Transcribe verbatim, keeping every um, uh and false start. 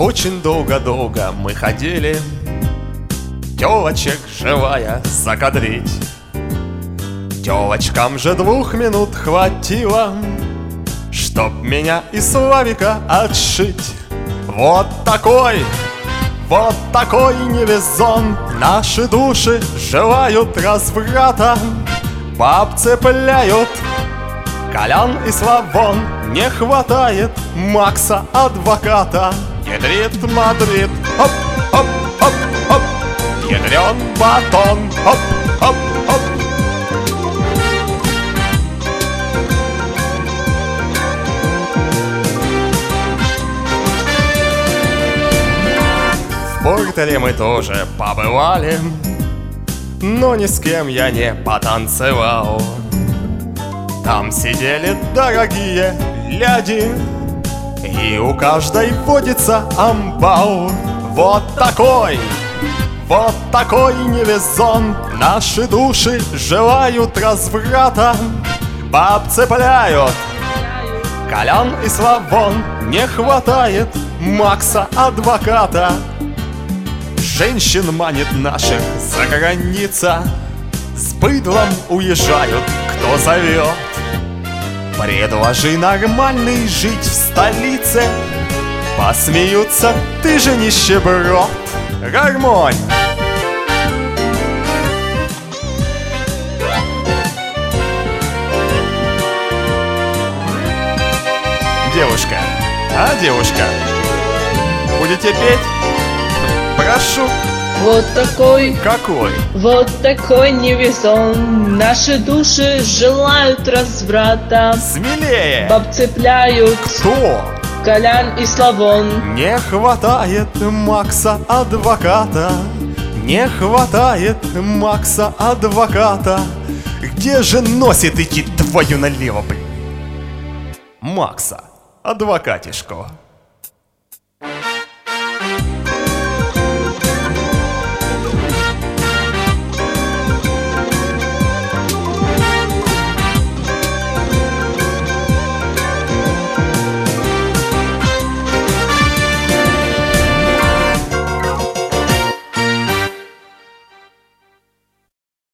Очень долго-долго мы ходили тёлочек живая закадрить. Тёлочкам же двух минут хватило, чтоб меня и Славика отшить. Вот такой, вот такой невезон. Наши души желают разврата, баб цепляют Колян и Славон. Не хватает Макса адвоката. Ядрит Мадрид, оп, оп, оп, оп. Ядрен батон, оп, оп, оп. В Портере мы тоже побывали, но ни с кем я не потанцевал. Там сидели дорогие ляди, и у каждой водится амбал. Вот такой, вот такой невезон. Наши души желают разврата, баб цепляют Колян и Славон. Не хватает Макса адвоката. Женщин манит наших за граница, с быдлом уезжают, кто зовет. Предложи нормальный жить в столице, посмеются, ты же нищеброд. Гармонь! Девушка, а девушка, будете петь? Прошу. Вот такой, какой? Вот такой невезон. Наши души желают разврата, смелее! Баб цепляют кто? Колян и Славон. Не хватает Макса адвоката. Не хватает Макса адвоката. Где же носит идти твою налево, блин? Макса адвокатишку.